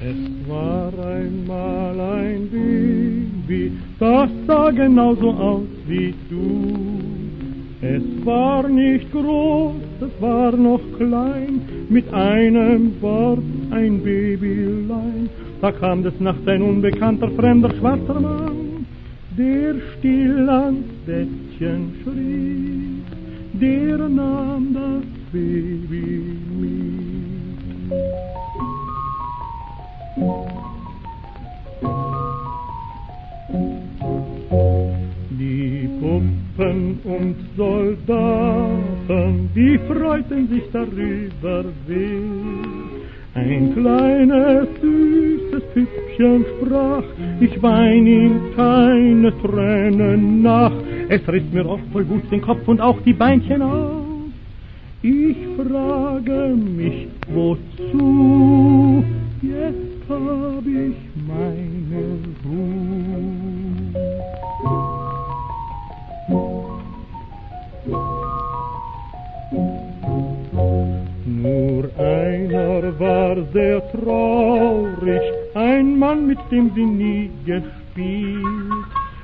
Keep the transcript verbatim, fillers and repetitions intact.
Es war einmal ein Baby, das sah genauso aus wie du. Es war nicht groß, es war noch klein, mit einem Wort ein Babylein. Da kam des Nachts ein unbekannter, fremder, schwarzer Mann, der still ans Bettchen schrie, der nahm das Baby mit. Die Puppen und Soldaten, die freuten sich darüber sehr. Ein kleines, süßes Püppchen sprach, ich wein ihm keine Tränen nach. Es riss mir oft voll Wut den Kopf und auch die Beinchen aus. Ich frage mich, wozu? Jetzt hab ich meine Ruhe. Nur einer war sehr traurig, ein Mann, mit dem sie nie gespielt.